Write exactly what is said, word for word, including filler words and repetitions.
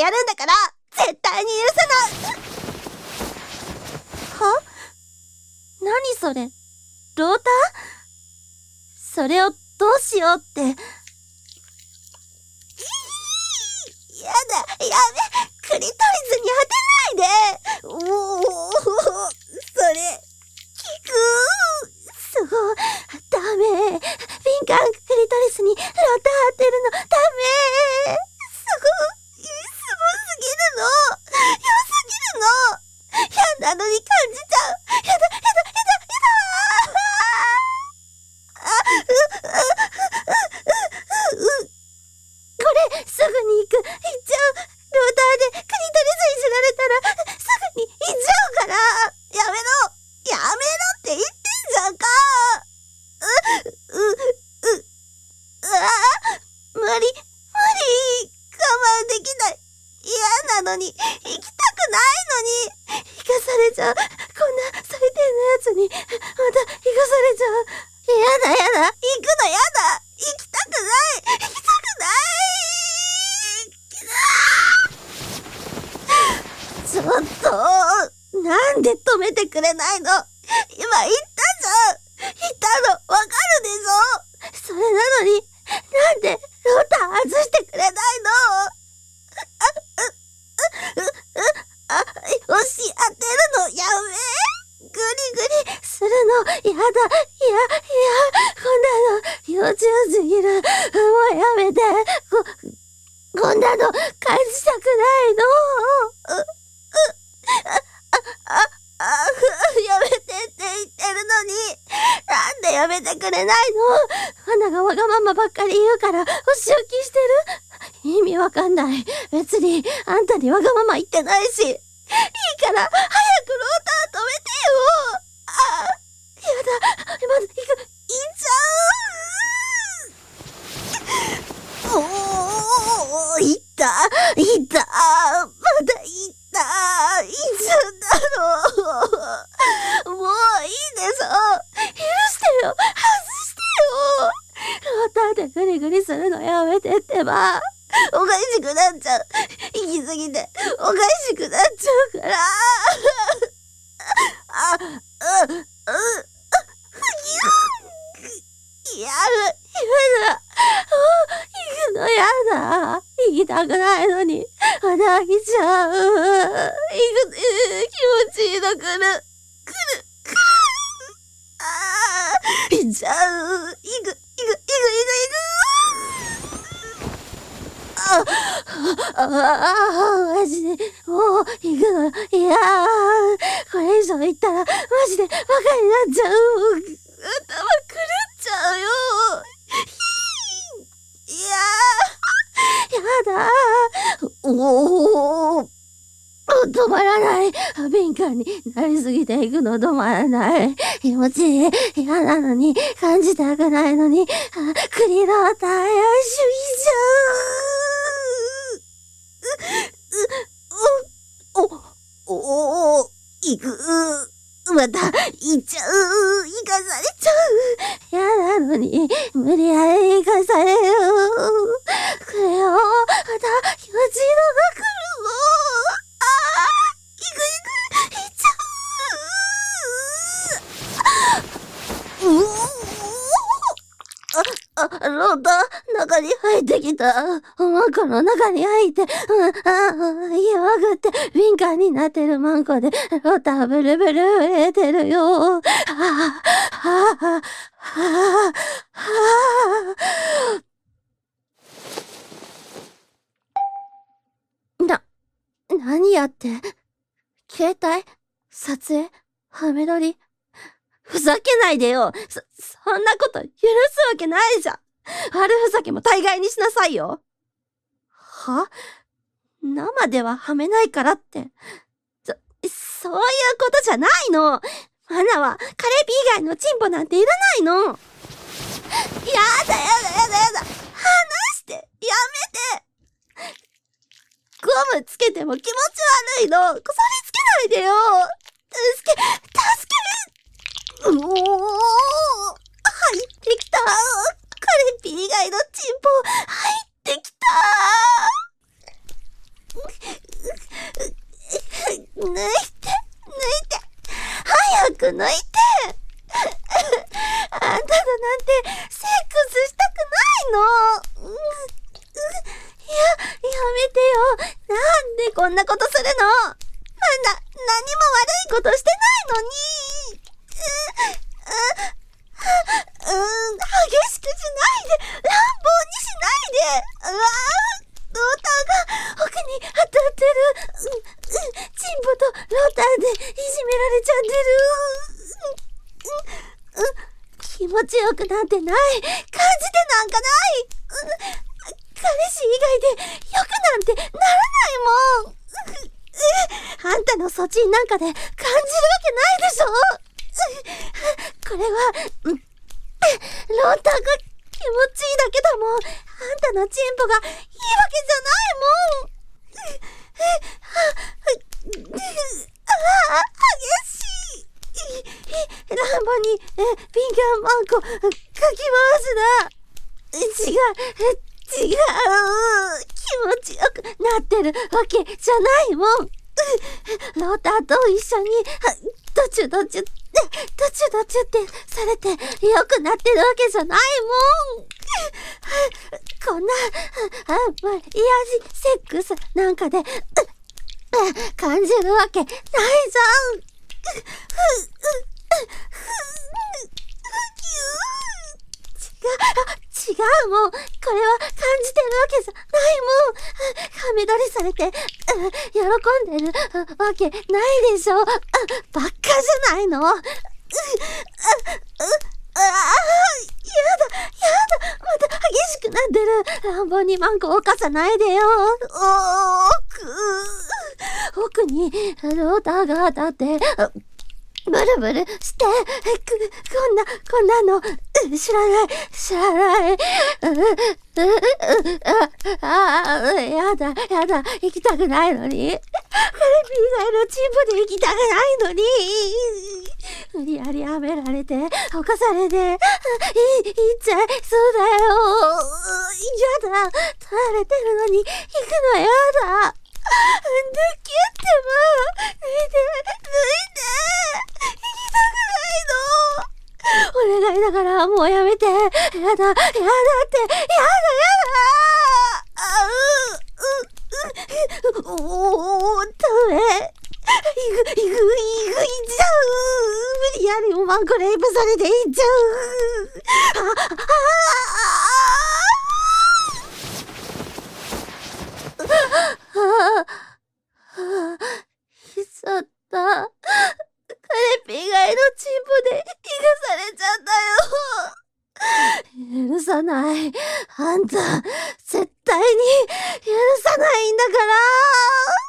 やるんだから絶対に許さない。は？何それ？ローター？それをどうしようって。やだ、やめ、クリトリスに当てないで。おお、それ効く。そう、ダメ。敏感クリトリスにローター当てるのダメ。すごい、すごすぎるの。良すぎるの。嫌なのに感じちゃう。やだ、やだ、やだ、やだ。あ、う、う、う、う、う、これ、すぐに行く。行っちゃう。ローターでクリトリスいじられたら、すぐに行っちゃうから。やめろ。やめろって言ってんじゃんか。う、う、う、うわぁ、無理、無理。我慢できない。嫌なのに、行きたくないのに。生かされちゃう。こんな最低なやつに、また生かされちゃう。やだやだ。行くのやだ。行きたくない。行きたくない。ちょっと、なんで止めてくれないの？今言ったじゃん。言ったの、わかるでしょ？それなのに、なんでローター外してくれないの？あ、う、う、う、う、あ、押し当てるのやめ。グリグリするのやだ。いや、いや、こんなの幼稚すぎる。もうやめて。こ、こんなの感じたくないの。う、う、あ、あ、あ、あ、やめてって言ってるのに、なんでやめてくれないの？花がわがままばっかり言うからお仕置きしてる？意味わかんない。別にあんたにわがまま言ってないし。いいから早くローター止めてよ。あ、やだ。まず行く。行っちゃう。おー、行った。行った。まだ行った。いつだろう。もういいでしょ。許してよ。外してよ。ローターでグリグリするのやめてってば。おかしくなっちゃう。行き過ぎておかしくなっちゃうから。あ、う、う、う、ぎゅん。やだ、やだ。行くのやだ。行きたくないのに、まだ飽きちゃう。行く、気持ちいいの来る。来る、来る。ああ、行っちゃう。行く、行く、行く、行く、行く。ああ、ああ、マジで、もう、行くの。いやー、これ以上行ったら、マジで、バカになっちゃう。頭狂っちゃうよ。いやー、やだー。おー、止まらない。敏感になりすぎていくの止まらない。気持ちいい。嫌なのに、感じたくないのに、クリローターや主義じゃー。う、う、お、お、お、行く。また、行っちゃう。行かされちゃう。嫌なのに、無理やり行かされる。くれよ。また、気持ちいいのが来るの。ああ、行く行く、行っちゃう。うおー。あ、あ、ローター、中に入ってきた。マンコの中に入って、うん、あ、家まぐって、敏感になってるマンコで、ローターブルブル震えてるよ。はあ、はあ、はあ、はあ。な、何やって？携帯？撮影？ハメ撮り？ふざけないでよ。そ、そんなこと許すわけないじゃん。悪ふざけも大概にしなさいよ。は？生でははめないからって。そ、そういうことじゃないの。マナはカレーピー以外のチンポなんていらないの。やだやだやだやだ。離して。やめて。ゴムつけても気持ち悪いの。それつけないでよ。助け、助け。うおー。入ってきた。カレーピー以外のチンポ入ってきた。 ちよくなんてない。感じてなんかない。彼氏以外でよくなんてならないもん。あんたのそちんなんかで感じるわけないでしょ。これは、ロンタが気持ちいいだけだもん。あんたのチンポがいいわけじゃないもん。ああ、激しい。乱暴にフィンガーマンコかき回すな。違う。違う。気持ちよくなってるわけじゃないもん。ローターと一緒にドチュドチュってドチュドチュってされてよくなってるわけじゃないもん。こんなあんまりいやじセックスなんかで感じるわけないじゃん。違うもん。これは感じてるわけじゃないもん。ハメ撮りされて喜んでるわけないでしょ。バカじゃないの。ああ、やだやだ、また激しくなってる。乱暴にマンコを犯さないでよ。奥奥にローターが当たってブルブルして、こんな、こんなの、知らない、知らない。ああ、やだ、やだ、行きたくないのに。カレピー以外のチンポで行きたくないのに。無理やりはめられて、犯されて、い、行っちゃいそうだよ。やだ、取られてるのに、行くのやだ。抜けってば、抜いて、抜いて、行きたくないの。お願いだからもうやめて。やだ、やだって、やだ、やだ。あう、う、う、おー、ダメ。いぐ、いぐ、いぐ、いっちゃう。無理やりもマンコレイプされていっちゃう。あ、あ、あ、ああ、ああ、ひさった。カレピ以外のチンポでいがされちゃったよ。許さない。あんた、絶対に許さないんだから。